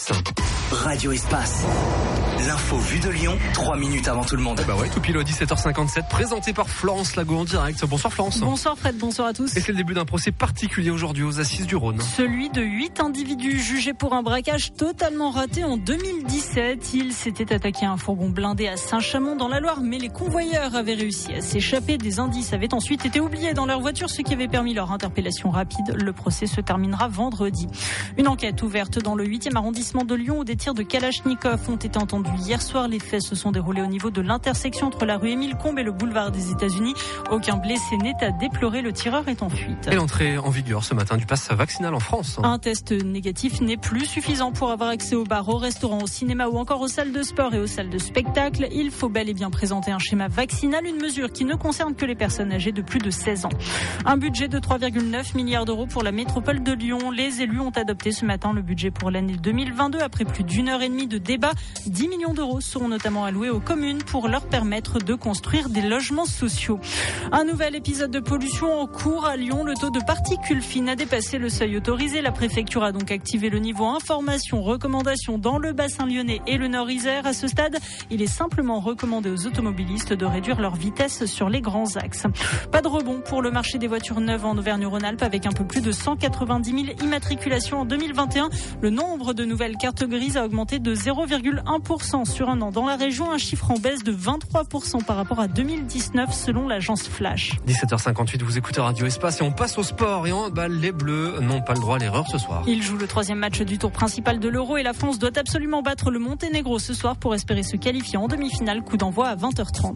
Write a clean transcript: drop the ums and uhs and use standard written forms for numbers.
Espace. Radio Espace. L'info vue de Lyon, 3 minutes avant tout le monde. Bah ouais, tout pile à 17h57, présenté par Florence Lago en direct. Bonsoir Florence. Bonsoir Fred, bonsoir à tous. Et c'est le début d'un procès particulier aujourd'hui aux Assises du Rhône. Celui de 8 individus jugés pour un braquage totalement raté en 2017. Ils s'étaient attaqués à un fourgon blindé à Saint-Chamond dans la Loire, mais les convoyeurs avaient réussi à s'échapper. Des indices avaient ensuite été oubliés dans leur voiture, ce qui avait permis leur interpellation rapide. Le procès se terminera vendredi. Une enquête ouverte dans le 8e arrondissement de Lyon où des tirs de Kalachnikov ont été entendus hier soir. Les faits se sont déroulés au niveau de l'intersection entre la rue Émile Combes et le boulevard des États-Unis. Aucun blessé n'est à déplorer. Le tireur est en fuite. Et l'entrée en vigueur ce matin du pass vaccinal en France. Un test négatif n'est plus suffisant pour avoir accès aux bars, aux restaurants, au cinéma ou encore aux salles de sport et aux salles de spectacle. Il faut bel et bien présenter un schéma vaccinal, une mesure qui ne concerne que les personnes âgées de plus de 16 ans. Un budget de 3,9 milliards d'euros pour la métropole de Lyon. Les élus ont adopté ce matin le budget pour l'année 2022 après plus d'une heure et demie de débat. 10 millions d'euros seront notamment alloués aux communes pour leur permettre de construire des logements sociaux. Un nouvel épisode de pollution en cours à Lyon. Le taux de particules fines a dépassé le seuil autorisé. La préfecture a donc activé le niveau information, recommandation dans le bassin lyonnais et le Nord-Isère. À ce stade, il est simplement recommandé aux automobilistes de réduire leur vitesse sur les grands axes. Pas de rebond pour le marché des voitures neuves en Auvergne-Rhône-Alpes avec un peu plus de 190 000 immatriculations en 2021. Le nombre de nouvelles cartes grises a augmenté de 0,1% sur un an dans la région, un chiffre en baisse de 23% par rapport à 2019 selon l'agence Flash. 17h58, vous écoutez Radio Espace et on passe au sport. Et en handball, les Bleus n'ont pas le droit à l'erreur ce soir. Ils jouent le 3e match du tour principal de l'Euro et la France doit absolument battre le Monténégro ce soir pour espérer se qualifier en demi-finale. Coup d'envoi à 20h30.